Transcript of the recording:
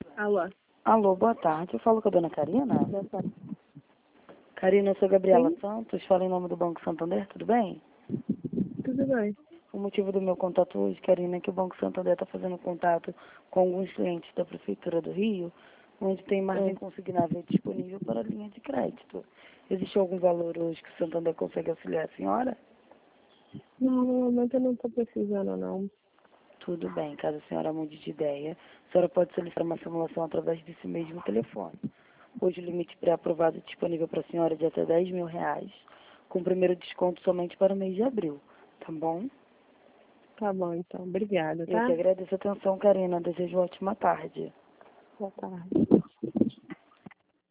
Alô? Alô, boa tarde. Eu falo com a dona Karina? Boa tarde. Karina, eu sou Gabriela Sim. Santos, falo em nome do Banco Santander, tudo bem? Tudo bem. O motivo do meu contato hoje, Karina, é que o Banco Santander está fazendo contato com alguns clientes da Prefeitura do Rio, onde tem margem consignável disponível para linha de crédito. Existe algum valor hoje que o Santander consegue auxiliar a senhora? Não, no momento eu não estou precisando, não. Tudo bem, caso a senhora mude de ideia, a senhora pode solicitar uma simulação através desse mesmo telefone. Hoje o limite pré-aprovado disponível para a senhora é de até R$ 10.000, com o primeiro desconto somente para o mês de abril, tá bom? Tá bom, então. Obrigada, Eu tá? que agradeço a atenção, Karina. Desejo uma ótima tarde. Boa tarde.